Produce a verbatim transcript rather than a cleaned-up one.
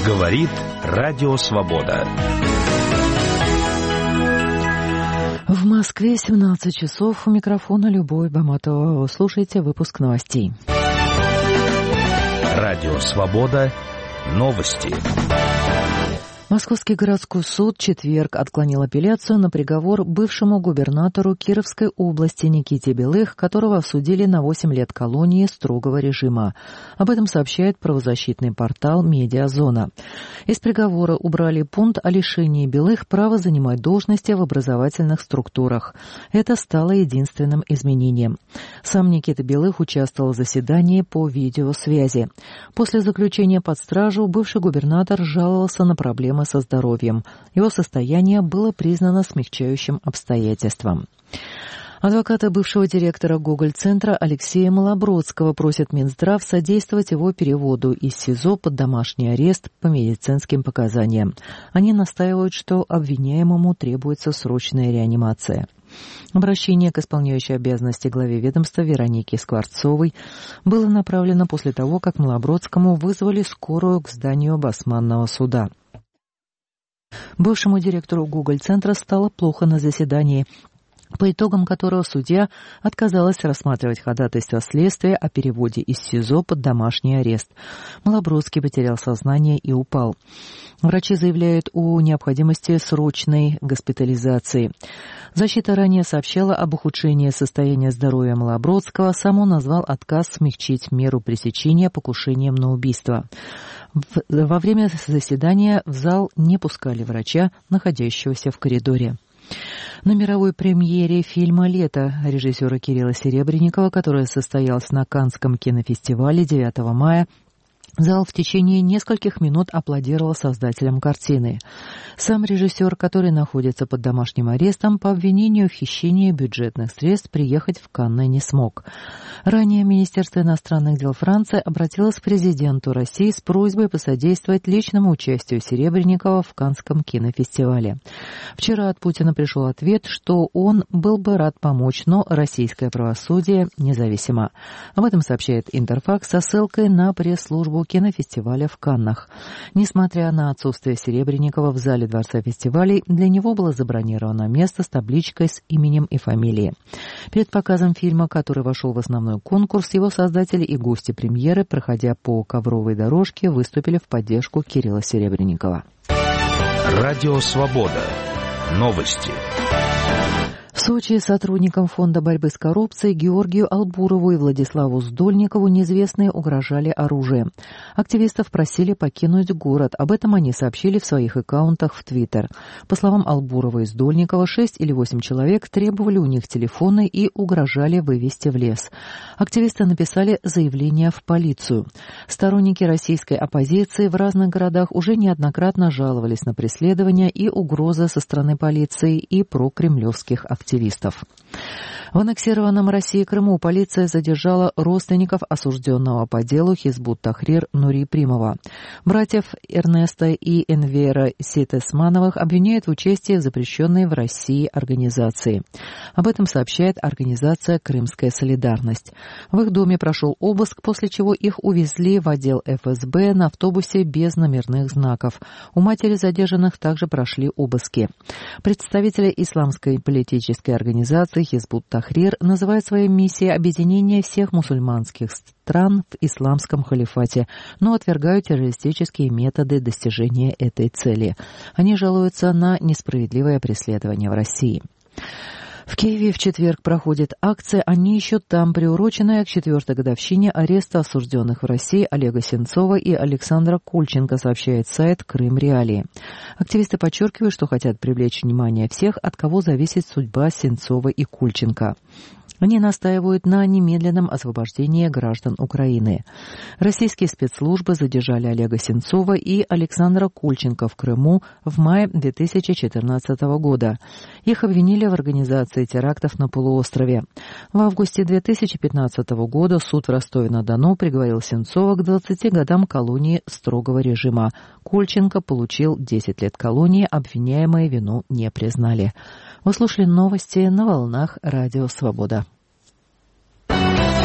Говорит Радио Свобода. В Москве семнадцать часов. У микрофона Любовь Баматова. Вы слушаете выпуск новостей. Радио Свобода. Новости. Московский городской суд в четверг отклонил апелляцию на приговор бывшему губернатору Кировской области Никите Белых, которого осудили на восемь лет колонии строгого режима. Об этом сообщает правозащитный портал «Медиазона». Из приговора убрали пункт о лишении Белых права занимать должности в образовательных структурах. Это стало единственным изменением. Сам Никита Белых участвовал в заседании по видеосвязи. После заключения под стражу бывший губернатор жаловался на проблемы со здоровьем. Его состояние было признано смягчающим обстоятельством. Адвокаты бывшего директора Гоголь-центра Алексея Малобродского просят Минздрав содействовать его переводу из СИЗО под домашний арест по медицинским показаниям. Они настаивают, что обвиняемому требуется срочная реанимация. Обращение к исполняющей обязанности главе ведомства Веронике Скворцовой было направлено после того, как Малобродскому вызвали скорую к зданию Басманного суда. Бывшему директору Гоголь-центра стало плохо на заседании, по итогам которого судья отказалась рассматривать ходатайство следствия о переводе из СИЗО под домашний арест. Малобродский потерял сознание и упал. Врачи заявляют о необходимости срочной госпитализации. Защита ранее сообщала об ухудшении состояния здоровья Малобродского, сам он назвал отказ смягчить меру пресечения покушением на убийство. Во время заседания в зал не пускали врача, находящегося в коридоре. На мировой премьере фильма «Лето» режиссера Кирилла Серебренникова, которая состоялась на Каннском кинофестивале девятого мая, зал в течение нескольких минут аплодировал создателям картины. Сам режиссер, который находится под домашним арестом, по обвинению в хищении бюджетных средств приехать в Канны не смог. Ранее Министерство иностранных дел Франции обратилось к президенту России с просьбой посодействовать личному участию Серебренникова в Каннском кинофестивале. Вчера от Путина пришел ответ, что он был бы рад помочь, но российское правосудие независимо. Об этом сообщает Интерфакс со ссылкой на пресс-службу кинофестиваля в Каннах. Несмотря на отсутствие Серебренникова в зале Дворца фестивалей, для него было забронировано место с табличкой с именем и фамилией. Перед показом фильма, который вошел в основной конкурс, его создатели и гости премьеры, проходя по ковровой дорожке, выступили в поддержку Кирилла Серебренникова. Радио Свобода. Новости. В Сочи сотрудникам Фонда борьбы с коррупцией Георгию Албурову и Владиславу Сдольникову неизвестные угрожали оружием. Активистов просили покинуть город. Об этом они сообщили в своих аккаунтах в Твиттер. По словам Албурова и Сдольникова, шесть или восемь человек требовали у них телефоны и угрожали вывести в лес. Активисты написали заявление в полицию. Сторонники российской оппозиции в разных городах уже неоднократно жаловались на преследования и угрозы со стороны полиции и прокремлевских активистов. активистов. В аннексированном Россией Крыму полиция задержала родственников осужденного по делу Хизбут Тахрир Нури Примова. Братьев Эрнеста и Энвера Ситесмановых обвиняют в участии в запрещенной в России организации. Об этом сообщает организация «Крымская солидарность». В их доме прошел обыск, после чего их увезли в отдел эф эс бэ на автобусе без номерных знаков. У матери задержанных также прошли обыски. Представители исламской политической организации Хизбут Тахрир называет своей миссией объединение всех мусульманских стран в исламском халифате, но отвергают террористические методы достижения этой цели. Они жалуются на несправедливое преследование в России. В Киеве в четверг проходит акция «Они еще там», приуроченная к четвертой годовщине ареста осужденных в России Олега Сенцова и Александра Кольченко, сообщает сайт «Крым Реалии». Активисты подчеркивают, что хотят привлечь внимание всех, от кого зависит судьба Сенцова и Кольченко. Они настаивают на немедленном освобождении граждан Украины. Российские спецслужбы задержали Олега Сенцова и Александра Кольченко в Крыму в мае две тысячи четырнадцатого года. Их обвинили в организации терактов на полуострове. В августе две тысячи пятнадцатого года суд в Ростове-на-Дону приговорил Сенцова к двадцати годам колонии строгого режима. Кольченко получил десять лет колонии, обвиняемые вину не признали. Вы слушали новости на волнах Радио Свобода.